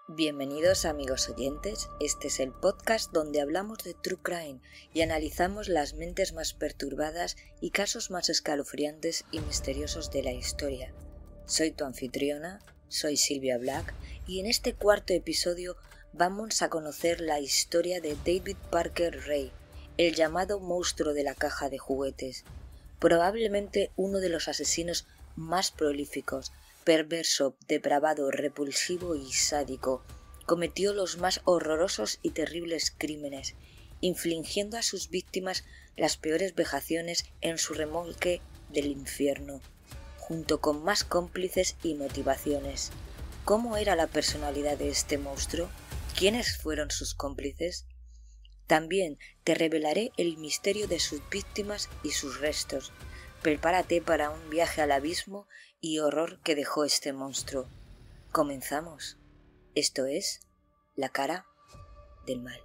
Bienvenidos amigos oyentes, este es el podcast donde hablamos de True Crime y analizamos las mentes más perturbadas y casos más escalofriantes y misteriosos de la historia. Soy tu anfitriona, soy Silvia Black y en este cuarto episodio vamos a conocer la historia de David Parker Ray, el llamado monstruo de la caja de juguetes, probablemente uno de los asesinos más prolíficos, perverso, depravado, repulsivo y sádico. Cometió los más horrorosos y terribles crímenes, infligiendo a sus víctimas las peores vejaciones en su remolque del infierno, junto con más cómplices y motivaciones. ¿Cómo era la personalidad de este monstruo? ¿Quiénes fueron sus cómplices? También te revelaré el misterio de sus víctimas y sus restos. Prepárate para un viaje al abismo y horror que dejó este monstruo. Comenzamos. Esto es La cara del mal.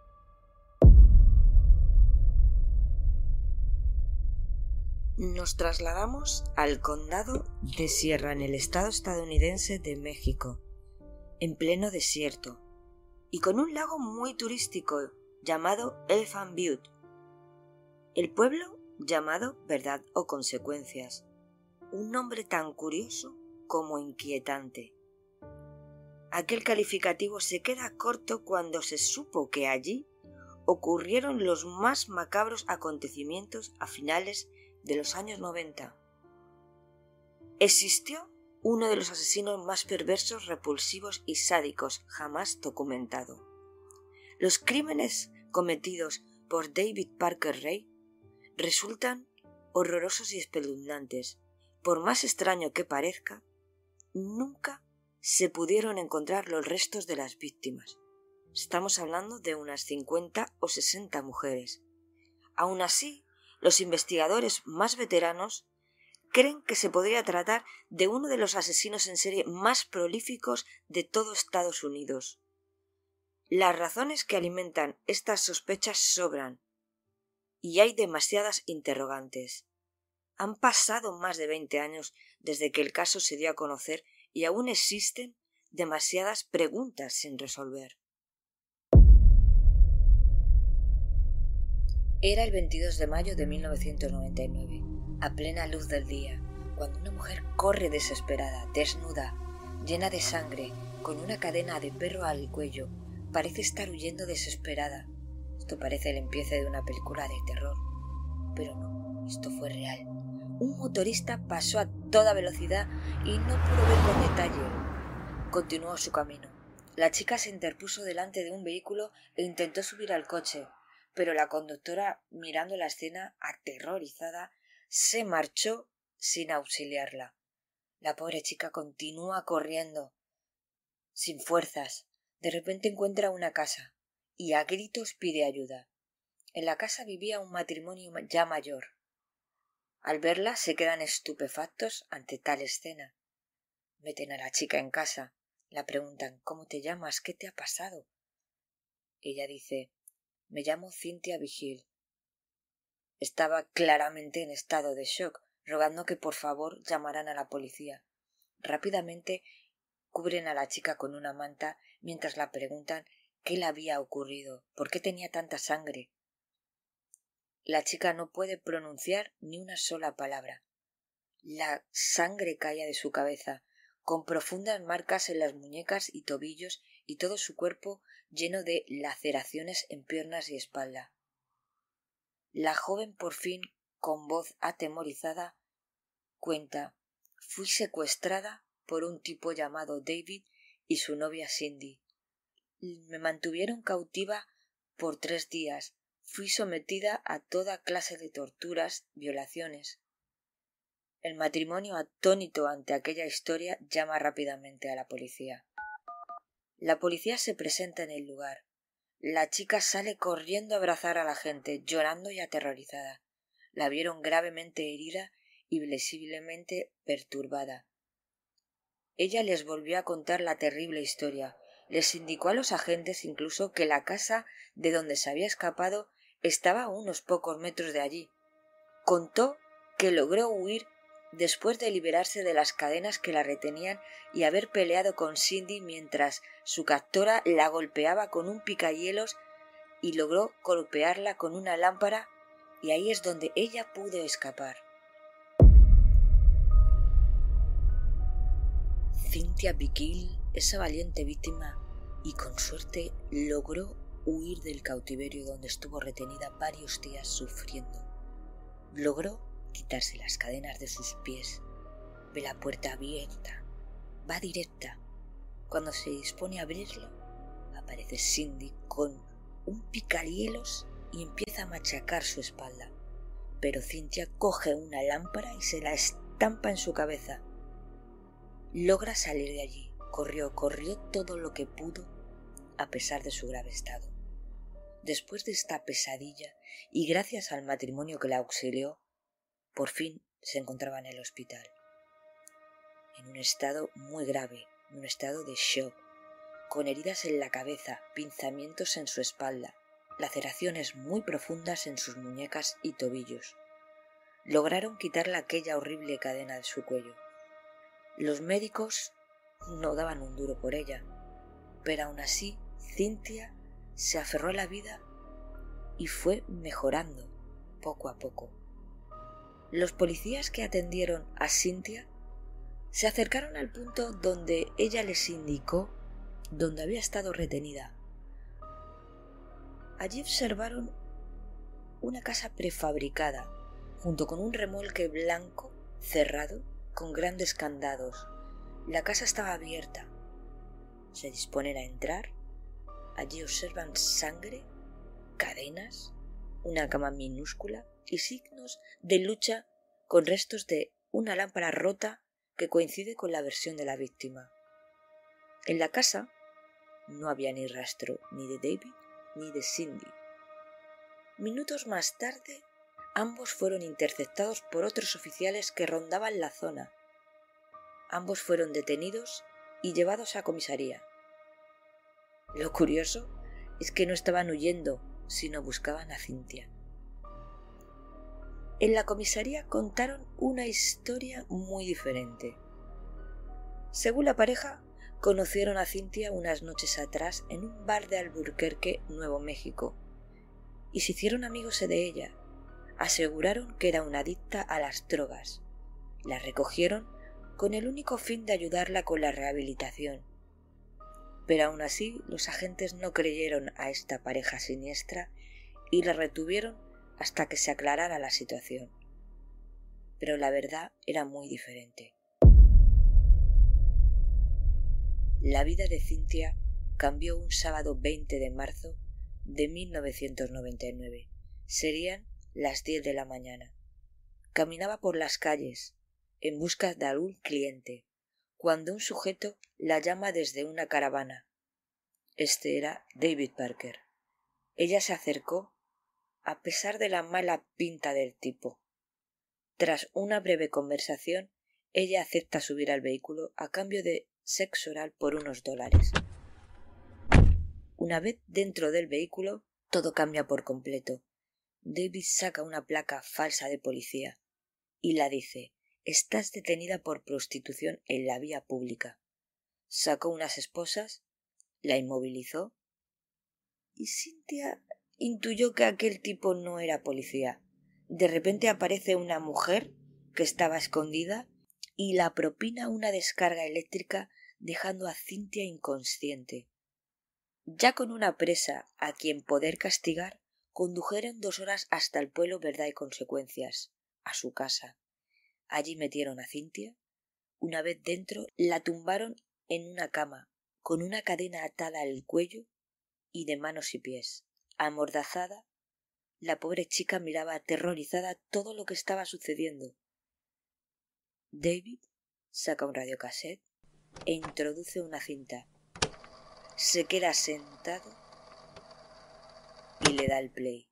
Nos trasladamos al condado de Sierra en el estado estadounidense de México, en pleno desierto, y con un lago muy turístico llamado Elephant Butte. El pueblo llamado Verdad o Consecuencias, un nombre tan curioso como inquietante. Aquel calificativo se queda corto cuando se supo que allí ocurrieron los más macabros acontecimientos a finales de los años 90. Existió uno de los asesinos más perversos, repulsivos y sádicos jamás documentado. Los crímenes cometidos por David Parker Ray resultan horrorosos y espeluznantes. Por más extraño que parezca, nunca se pudieron encontrar los restos de las víctimas. Estamos hablando de unas 50 o 60 mujeres. Aún así, los investigadores más veteranos creen que se podría tratar de uno de los asesinos en serie más prolíficos de todo Estados Unidos. Las razones que alimentan estas sospechas sobran, y hay demasiadas interrogantes. Han pasado más de 20 años desde que el caso se dio a conocer y aún existen demasiadas preguntas sin resolver. Era el 22 de mayo de 1999, a plena luz del día, cuando una mujer corre desesperada, desnuda, llena de sangre, con una cadena de perro al cuello. Parece estar huyendo desesperada. Esto parece el empiece de una película de terror. Pero no, esto fue real. Un motorista pasó a toda velocidad y no pudo ver con detalle. Continuó su camino. La chica se interpuso delante de un vehículo e intentó subir al coche, pero la conductora, mirando la escena, aterrorizada, se marchó sin auxiliarla. La pobre chica continúa corriendo, sin fuerzas. De repente encuentra una casa y a gritos pide ayuda. En la casa vivía un matrimonio ya mayor. Al verla se quedan estupefactos ante tal escena. Meten a la chica en casa, la preguntan ¿cómo te llamas? ¿Qué te ha pasado? Ella dice me llamo Cynthia Vigil. Estaba claramente en estado de shock, rogando que por favor llamaran a la policía. Rápidamente cubren a la chica con una manta mientras la preguntan qué le había ocurrido, por qué tenía tanta sangre. La chica no puede pronunciar ni una sola palabra. La sangre caía de su cabeza, con profundas marcas en las muñecas y tobillos y todo su cuerpo lleno de laceraciones en piernas y espalda. La joven por fin, con voz atemorizada, cuenta: fui secuestrada por un tipo llamado David y su novia Cindy. Me mantuvieron cautiva por 3 días. Fui sometida a toda clase de torturas, violaciones. El matrimonio, atónito ante aquella historia, llama rápidamente a la policía. La policía se presenta en el lugar. La chica sale corriendo a abrazar a la gente, llorando y aterrorizada. La vieron gravemente herida y visiblemente perturbada. Ella les volvió a contar la terrible historia. Les indicó a los agentes incluso que la casa de donde se había escapado estaba a unos pocos metros de allí. Contó que logró huir Después de liberarse de las cadenas que la retenían y haber peleado con Cindy mientras su captora la golpeaba con un picahielos y logró golpearla con una lámpara, y ahí es donde ella pudo escapar. Cynthia Bickle, esa valiente víctima, y con suerte logró huir del cautiverio donde estuvo retenida varios días sufriendo. Logró quitarse las cadenas de sus pies. Ve la puerta abierta. Va directa. Cuando se dispone a abrirlo, aparece Cindy con un picahielos y empieza a machacar su espalda. Pero Cynthia coge una lámpara y se la estampa en su cabeza. Logra salir de allí. Corrió todo lo que pudo a pesar de su grave estado. Después de esta pesadilla y gracias al matrimonio que la auxilió, por fin se encontraba en el hospital. En un estado muy grave, en un estado de shock, con heridas en la cabeza, pinzamientos en su espalda, laceraciones muy profundas en sus muñecas y tobillos. Lograron quitarle aquella horrible cadena de su cuello. Los médicos no daban un duro por ella, pero aún así Cynthia se aferró a la vida y fue mejorando poco a poco. Los policías que atendieron a Cynthia se acercaron al punto donde ella les indicó donde había estado retenida. Allí observaron una casa prefabricada, junto con un remolque blanco cerrado con grandes candados. La casa estaba abierta. Se disponen a entrar. Allí observan sangre, cadenas, una cama minúscula y signos de lucha con restos de una lámpara rota que coincide con la versión de la víctima. En la casa no había ni rastro ni de David ni de Cindy. Minutos más tarde, ambos fueron interceptados por otros oficiales que rondaban la zona. Ambos fueron detenidos y llevados a comisaría. Lo curioso es que no estaban huyendo, sino buscaban a Cynthia. En la comisaría contaron una historia muy diferente. Según la pareja, conocieron a Cynthia unas noches atrás en un bar de Albuquerque, Nuevo México, y se hicieron amigos de ella. Aseguraron que era una adicta a las drogas. La recogieron con el único fin de ayudarla con la rehabilitación. Pero aún así los agentes no creyeron a esta pareja siniestra y la retuvieron hasta que se aclarara la situación. Pero la verdad era muy diferente. La vida de Cynthia cambió un sábado 20 de marzo de 1999. Serían las 10 de la mañana. Caminaba por las calles en busca de algún cliente cuando un sujeto la llama desde una caravana. Este era David Parker. Ella se acercó a pesar de la mala pinta del tipo. Tras una breve conversación, ella acepta subir al vehículo a cambio de sexo oral por unos $. Una vez dentro del vehículo, todo cambia por completo. David saca una placa falsa de policía y la dice: «Estás detenida por prostitución en la vía pública». Sacó unas esposas, la inmovilizó y Cynthia intuyó que aquel tipo no era policía. De repente aparece una mujer que estaba escondida y la propina una descarga eléctrica dejando a Cynthia inconsciente. Ya con una presa a quien poder castigar, condujeron 2 horas hasta el pueblo Verdad y Consecuencias, a su casa. Allí metieron a Cynthia. Una vez dentro, la tumbaron en una cama, con una cadena atada al cuello y de manos y pies. Amordazada, la pobre chica miraba aterrorizada todo lo que estaba sucediendo. David saca un radiocassette e introduce una cinta. Se queda sentado y le da el play.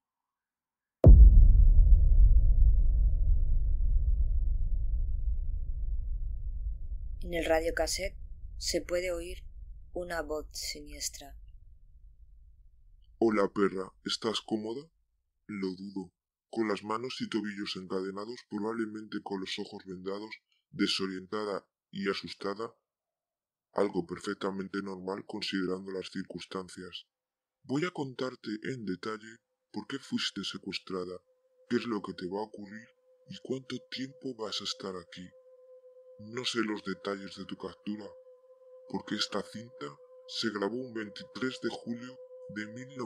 En el radiocassette se puede oír una voz siniestra. Hola, perra, ¿estás cómoda? Lo dudo. con las manos y tobillos encadenados, probablemente con los ojos vendados, desorientada y asustada, algo perfectamente normal considerando las circunstancias. Voy a contarte en detalle por qué fuiste secuestrada, qué es lo que te va a ocurrir y cuánto tiempo vas a estar aquí. No sé los detalles de tu captura, porque esta cinta se grabó un 23 de julio de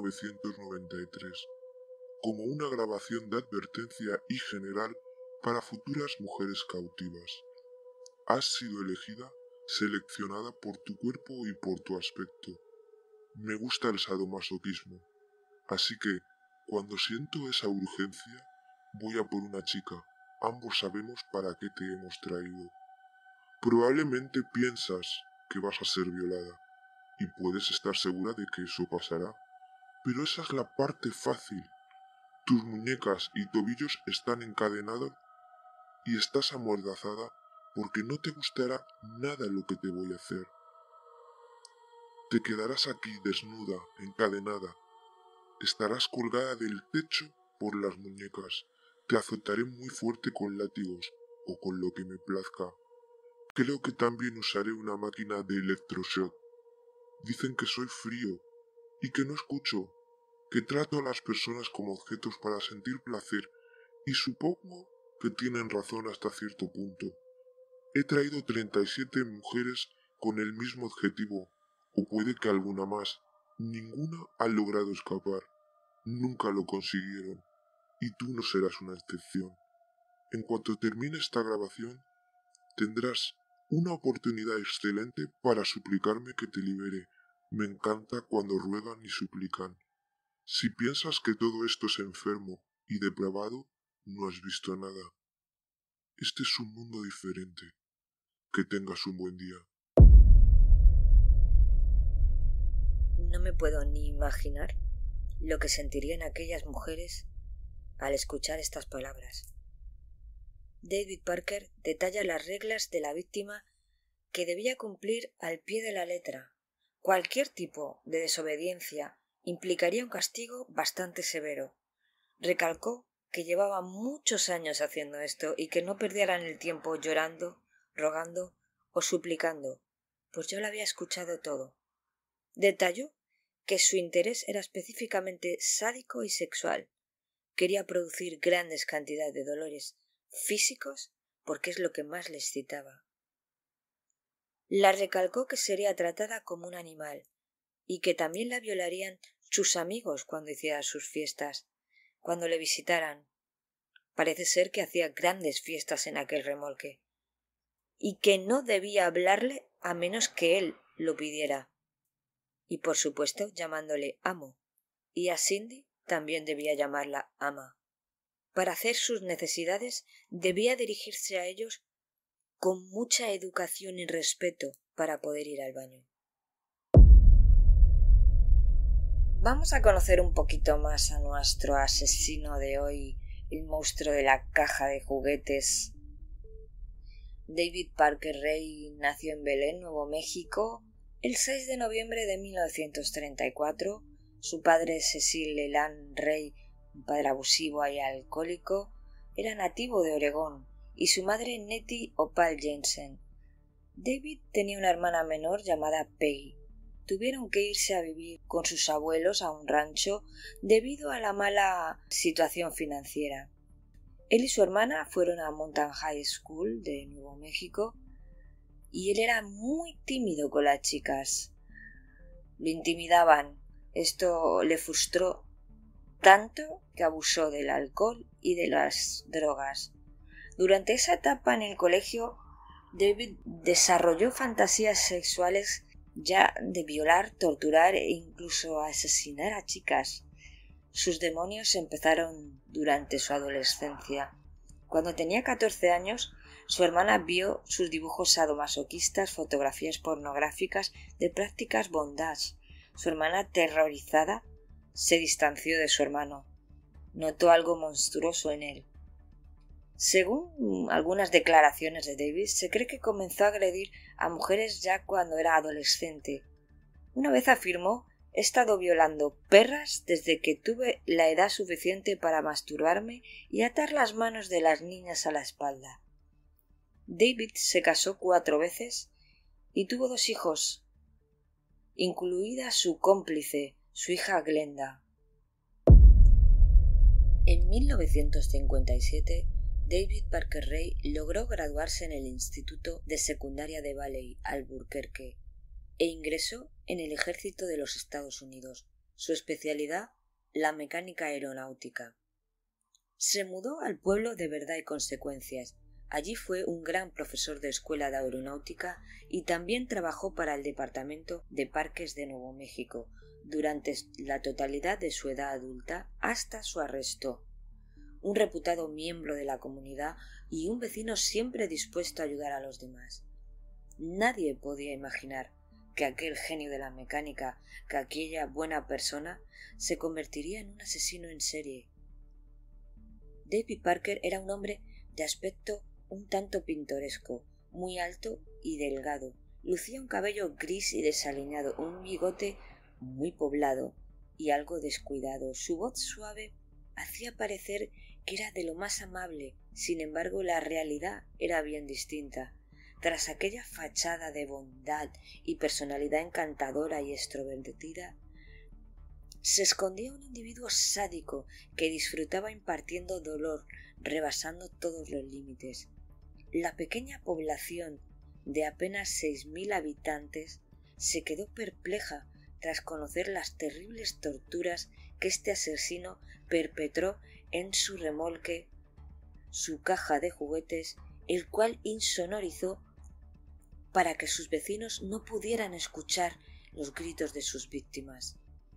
1993, como una grabación de advertencia y general para futuras mujeres cautivas. Has sido elegida, seleccionada por tu cuerpo y por tu aspecto. Me gusta el sadomasoquismo, así que, cuando siento esa urgencia, voy a por una chica. Ambos sabemos para qué te hemos traído. Probablemente piensas que vas a ser violada, y puedes estar segura de que eso pasará. Pero esa es la parte fácil. Tus muñecas y tobillos están encadenados y estás amordazada porque no te gustará nada lo que te voy a hacer. Te quedarás aquí desnuda, encadenada. Estarás colgada del techo por las muñecas. Te azotaré muy fuerte con látigos o con lo que me plazca. Creo que también usaré una máquina de electroshock. Dicen que soy frío y que no escucho, que trato a las personas como objetos para sentir placer, y supongo que tienen razón hasta cierto punto. He traído 37 mujeres con el mismo objetivo, o puede que alguna más. Ninguna ha logrado escapar. Nunca lo consiguieron, y tú no serás una excepción. En cuanto termine esta grabación, tendrás una oportunidad excelente para suplicarme que te libere. Me encanta cuando ruegan y suplican. Si piensas que todo esto es enfermo y depravado, no has visto nada. Este es un mundo diferente. Que tengas un buen día. No me puedo ni imaginar lo que sentirían aquellas mujeres al escuchar estas palabras. David Parker detalla las reglas de la víctima que debía cumplir al pie de la letra. Cualquier tipo de desobediencia implicaría un castigo bastante severo. Recalcó que llevaba muchos años haciendo esto y que no perdieran el tiempo llorando, rogando o suplicando, pues yo lo había escuchado todo. Detalló que su interés era específicamente sádico y sexual. Quería producir grandes cantidades de dolores físicos porque es lo que más le excitaba. La recalcó que sería tratada como un animal y que también la violarían sus amigos cuando hiciera sus fiestas, cuando le visitaran. Parece ser que hacía grandes fiestas en aquel remolque, y que no debía hablarle a menos que él lo pidiera, y por supuesto llamándole amo, y a Cindy también debía llamarla ama. Para hacer sus necesidades debía dirigirse a ellos con mucha educación y respeto para poder ir al baño. Vamos a conocer un poquito más a nuestro asesino de hoy, el monstruo de la caja de juguetes. David Parker Ray nació en Belén, Nuevo México, el 6 de noviembre de 1934. Su padre, Cecil Leland Ray, un padre abusivo y alcohólico, era nativo de Oregón, y su madre, Nettie Opal Jensen. David tenía una hermana menor llamada Peggy. Tuvieron que irse a vivir con sus abuelos a un rancho debido a la mala situación financiera. Él y su hermana fueron a Mountain High School de Nuevo México y él era muy tímido con las chicas. Lo intimidaban. Esto le frustró tanto que abusó del alcohol y de las drogas. Durante esa etapa en el colegio, David desarrolló fantasías sexuales ya de violar, torturar e incluso asesinar a chicas. Sus demonios empezaron durante su adolescencia. Cuando tenía 14 años, su hermana vio sus dibujos sadomasoquistas, fotografías pornográficas de prácticas bondage. Su hermana, aterrorizada, se distanció de su hermano. Notó algo monstruoso en él. Según algunas declaraciones de David, se cree que comenzó a agredir a mujeres ya cuando era adolescente. Una vez afirmó He estado violando perras desde que tuve la edad suficiente para masturbarme y atar las manos de las niñas a la espalda. David se casó 4 veces y tuvo 2 hijos, incluida su cómplice, su hija Glenda. En 1957, David Parker Ray logró graduarse en el Instituto de Secundaria de Valley, Albuquerque, e ingresó en el Ejército de los Estados Unidos. Su especialidad, la mecánica aeronáutica. Se mudó al pueblo de Verdad y Consecuencias. Allí fue un gran profesor de escuela de aeronáutica y también trabajó para el Departamento de Parques de Nuevo México durante la totalidad de su edad adulta hasta su arresto. Un reputado miembro de la comunidad y un vecino siempre dispuesto a ayudar a los demás. Nadie podía imaginar que aquel genio de la mecánica, que aquella buena persona, se convertiría en un asesino en serie. David Parker era un hombre de aspecto un tanto pintoresco, muy alto y delgado. Lucía un cabello gris y desaliñado, un bigote muy poblado y algo descuidado. Su voz suave hacía parecer que era de lo más amable. Sin embargo, la realidad era bien distinta. Tras aquella fachada de bondad y personalidad encantadora y extrovertida, se escondía un individuo sádico que disfrutaba impartiendo dolor, rebasando todos los límites. La pequeña población de apenas 6.000 habitantes se quedó perpleja tras conocer las terribles torturas que este asesino perpetró en su remolque, su caja de juguetes, el cual insonorizó para que sus vecinos no pudieran escuchar los gritos de sus víctimas.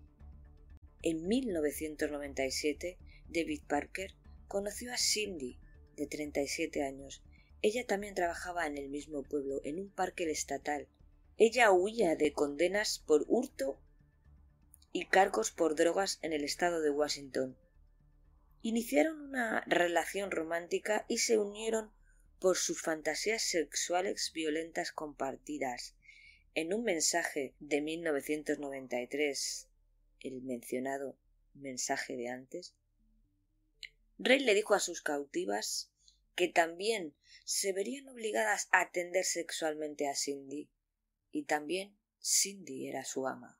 En 1997, David Parker conoció a Cindy, de 37 años. Ella también trabajaba en el mismo pueblo, en un parque estatal. Ella huía de condenas por hurto y cargos por drogas en el estado de Washington. Iniciaron una relación romántica y se unieron por sus fantasías sexuales violentas compartidas. En un mensaje de 1993, el mencionado mensaje de antes, Ray le dijo a sus cautivas que también se verían obligadas a atender sexualmente a Cindy, y también Cindy era su ama.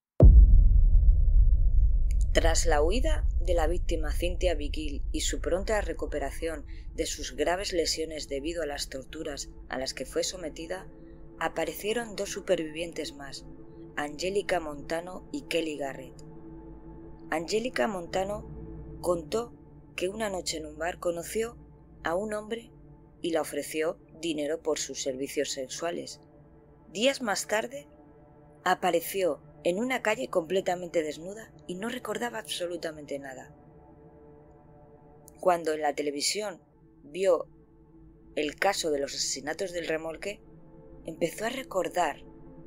Tras la huida de la víctima Cynthia Vigil y su pronta recuperación de sus graves lesiones debido a las torturas a las que fue sometida, aparecieron 2 supervivientes más, Angelica Montano y Kelly Garrett. Angelica Montano contó que una noche en un bar conoció a un hombre y le ofreció dinero por sus servicios sexuales. Días más tarde apareció en una calle completamente desnuda y no recordaba absolutamente nada. Cuando en la televisión vio el caso de los asesinatos del remolque, empezó a recordar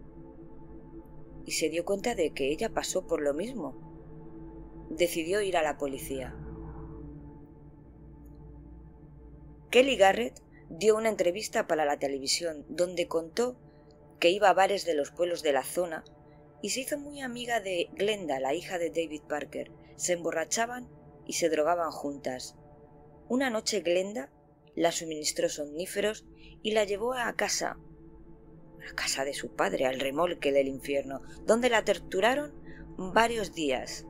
y se dio cuenta de que ella pasó por lo mismo. Decidió ir a la policía. Kelly Garrett dio una entrevista para la televisión donde contó que iba a bares de los pueblos de la zona y se hizo muy amiga de Glenda, la hija de David Parker. Se emborrachaban y se drogaban juntas. Una noche Glenda la suministró somníferos y la llevó a casa de su padre, al remolque del infierno, donde la torturaron varios días.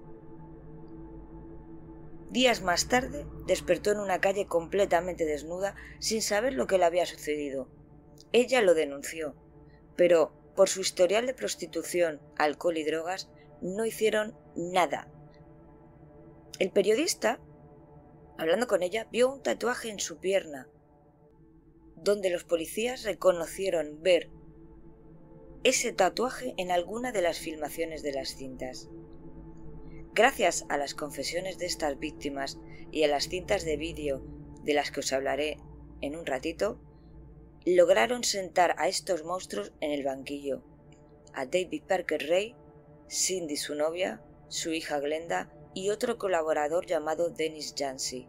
Días más tarde despertó en una calle completamente desnuda sin saber lo que le había sucedido. Ella lo denunció, pero por su historial de prostitución, alcohol y drogas, no hicieron nada. El periodista, hablando con ella, vio un tatuaje en su pierna, donde los policías reconocieron ver ese tatuaje en alguna de las filmaciones de las cintas. Gracias a las confesiones de estas víctimas y a las cintas de vídeo de las que os hablaré en un ratito, lograron sentar a estos monstruos en el banquillo, a David Parker Ray, Cindy su novia, su hija Glenda y otro colaborador llamado Dennis Yancey.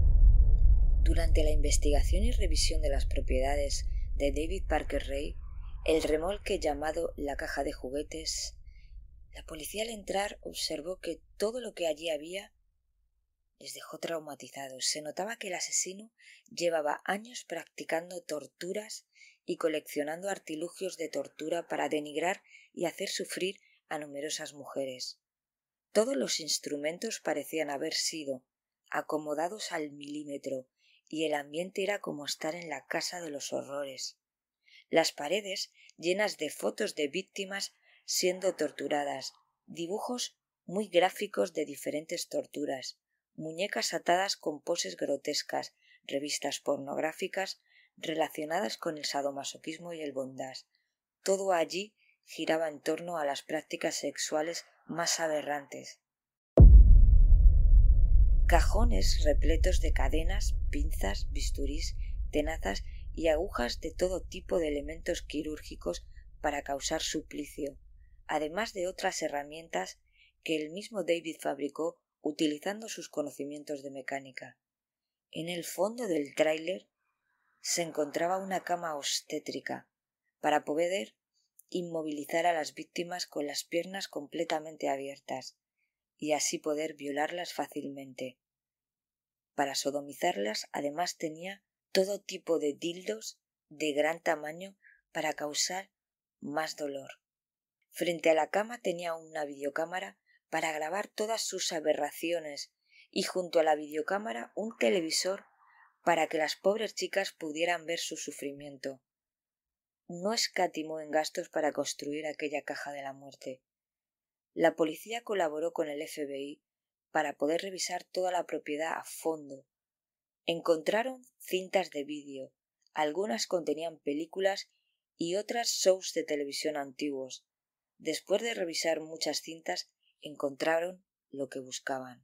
Durante la investigación y revisión de las propiedades de David Parker Ray, el remolque llamado la caja de juguetes. La policía al entrar observó que todo lo que allí había les dejó traumatizados. Se notaba que el asesino llevaba años practicando torturas y coleccionando artilugios de tortura para denigrar y hacer sufrir a numerosas mujeres. Todos los instrumentos parecían haber sido acomodados al milímetro y el ambiente era como estar en la casa de los horrores. Las paredes llenas de fotos de víctimas siendo torturadas, dibujos muy gráficos de diferentes torturas, muñecas atadas con poses grotescas, revistas pornográficas relacionadas con el sadomasoquismo y el bondage. Todo allí giraba en torno a las prácticas sexuales más aberrantes. Cajones repletos de cadenas, pinzas, bisturís, tenazas y agujas de todo tipo de elementos quirúrgicos para causar suplicio, además de otras herramientas que el mismo David fabricó utilizando sus conocimientos de mecánica. En el fondo del tráiler se encontraba una cama obstétrica para poder inmovilizar a las víctimas con las piernas completamente abiertas y así poder violarlas fácilmente. Para sodomizarlas además tenía todo tipo de dildos de gran tamaño para causar más dolor. Frente a la cama tenía una videocámara para grabar todas sus aberraciones y junto a la videocámara un televisor para que las pobres chicas pudieran ver su sufrimiento. No escatimó en gastos para construir aquella caja de la muerte. La policía colaboró con el FBI para poder revisar toda la propiedad a fondo. Encontraron cintas de vídeo, algunas contenían películas y otras shows de televisión antiguos. Después de revisar muchas cintas, encontraron lo que buscaban.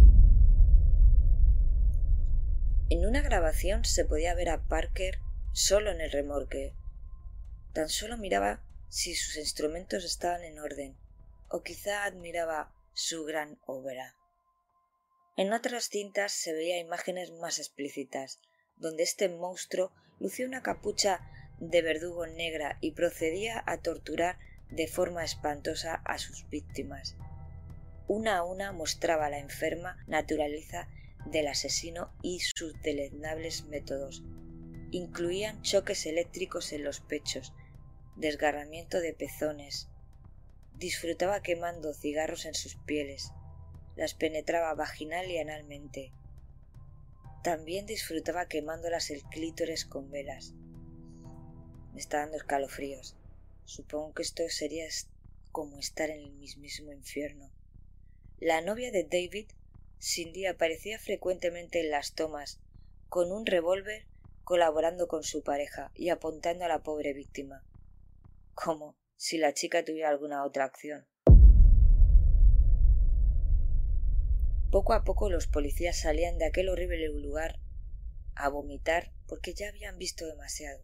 En una grabación se podía ver a Parker solo en el remolque. Tan solo miraba si sus instrumentos estaban en orden, o quizá admiraba su gran obra. En otras cintas se veía imágenes más explícitas, donde este monstruo lucía una capucha de verdugo negra y procedía a torturar de forma espantosa a sus víctimas. Una a una mostraba la enferma naturaleza del asesino y sus deleznables métodos. Incluían choques eléctricos en los pechos, desgarramiento de pezones. Disfrutaba quemando cigarros en sus pieles. Las penetraba vaginal y analmente. También disfrutaba quemándolas el clítoris con velas. Me está dando escalofríos. Supongo que esto sería como estar en el mismísimo infierno. La novia de David, Cindy, aparecía frecuentemente en las tomas, con un revólver, colaborando con su pareja y apuntando a la pobre víctima, como si la chica tuviera alguna otra acción. Poco a poco los policías salían de aquel horrible lugar a vomitar porque ya habían visto demasiado.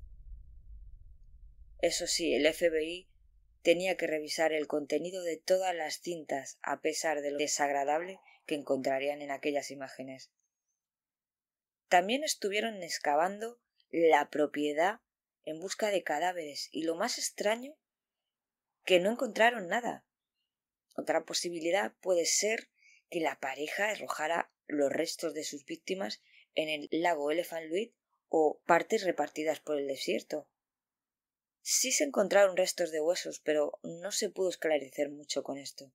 Eso sí, el FBI tenía que revisar el contenido de todas las cintas a pesar de lo desagradable que encontrarían en aquellas imágenes. También estuvieron excavando la propiedad en busca de cadáveres y lo más extraño, que no encontraron nada. Otra posibilidad puede ser que la pareja arrojara los restos de sus víctimas en el lago Elephant Luid o partes repartidas por el desierto. Sí se encontraron restos de huesos, pero no se pudo esclarecer mucho con esto.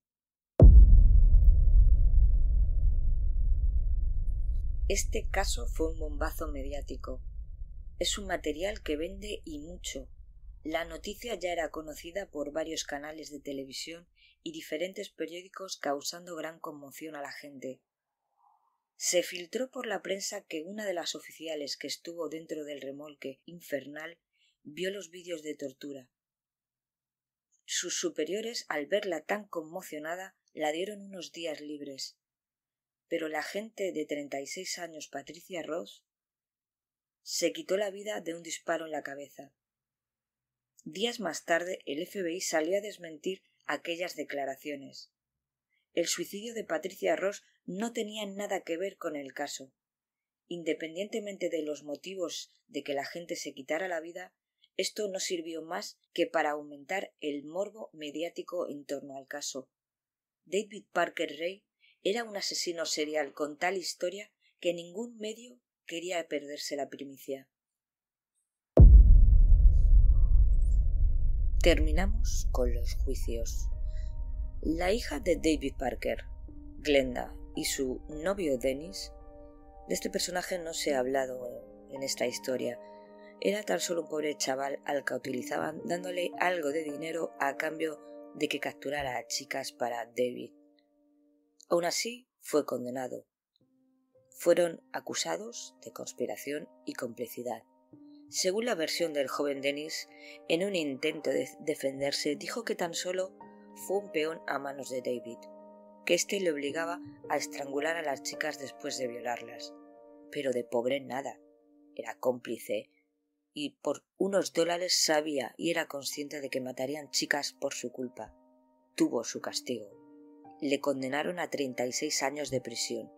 Este caso fue un bombazo mediático. Es un material que vende y mucho. La noticia ya era conocida por varios canales de televisión y diferentes periódicos, causando gran conmoción a la gente. Se filtró por la prensa que una de las oficiales que estuvo dentro del remolque infernal vio los vídeos de tortura. Sus superiores, al verla tan conmocionada, la dieron unos días libres. Pero la agente de 36 años, Patricia Ross, se quitó la vida de un disparo en la cabeza. Días más tarde, el FBI salió a desmentir aquellas declaraciones. El suicidio de Patricia Ross no tenía nada que ver con el caso. Independientemente de los motivos de que la gente se quitara la vida, esto no sirvió más que para aumentar el morbo mediático en torno al caso. David Parker Ray era un asesino serial con tal historia que ningún medio quería perderse la primicia. Terminamos con los juicios. La hija de David Parker, Glenda, y su novio Dennis, de este personaje no se ha hablado en esta historia. Era tan solo un pobre chaval al que utilizaban dándole algo de dinero a cambio de que capturara a chicas para David. Aún así, fue condenado. Fueron acusados de conspiración y complicidad. Según la versión del joven Dennis, en un intento de defenderse, dijo que tan solo fue un peón a manos de David, que éste le obligaba a estrangular a las chicas después de violarlas. Pero de pobre nada, era cómplice y por unos $, sabía y era consciente de que matarían chicas por su culpa. Tuvo su castigo. Le condenaron a 36 años de prisión.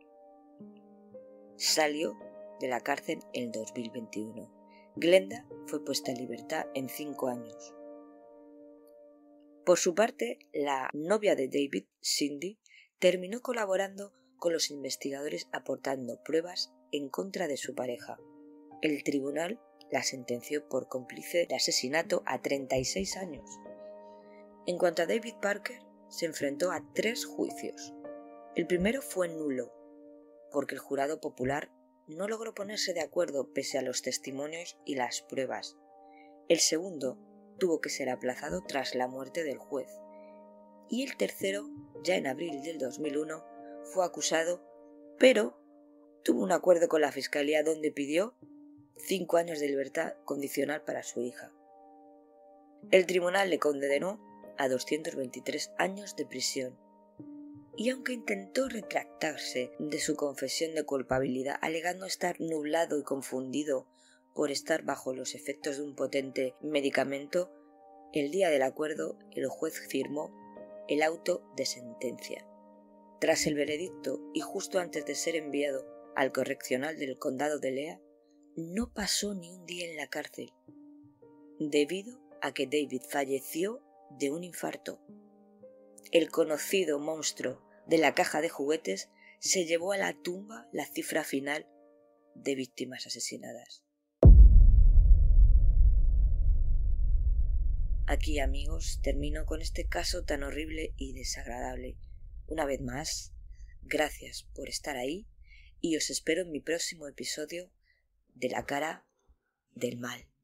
Salió de la cárcel en 2021. Glenda fue puesta en libertad en 5 años. Por su parte, la novia de David, Cindy, terminó colaborando con los investigadores aportando pruebas en contra de su pareja. El tribunal la sentenció por cómplice de asesinato a 36 años. En cuanto a David Parker, se enfrentó a 3 juicios. El primero fue nulo, porque el jurado popular no logró ponerse de acuerdo pese a los testimonios y las pruebas. El segundo tuvo que ser aplazado tras la muerte del juez. Y el tercero, ya en abril del 2001, fue acusado, pero tuvo un acuerdo con la fiscalía donde pidió 5 años de libertad condicional para su hija. El tribunal le condenó a 223 años de prisión. Y aunque intentó retractarse de su confesión de culpabilidad, alegando estar nublado y confundido por estar bajo los efectos de un potente medicamento, el día del acuerdo el juez firmó el auto de sentencia. Tras el veredicto y justo antes de ser enviado al correccional del condado de Lea, no pasó ni un día en la cárcel, debido a que David falleció de un infarto. El conocido monstruo de la caja de juguetes se llevó a la tumba la cifra final de víctimas asesinadas. Aquí, amigos, termino con este caso tan horrible y desagradable. Una vez más, gracias por estar ahí y os espero en mi próximo episodio de La Cara del Mal.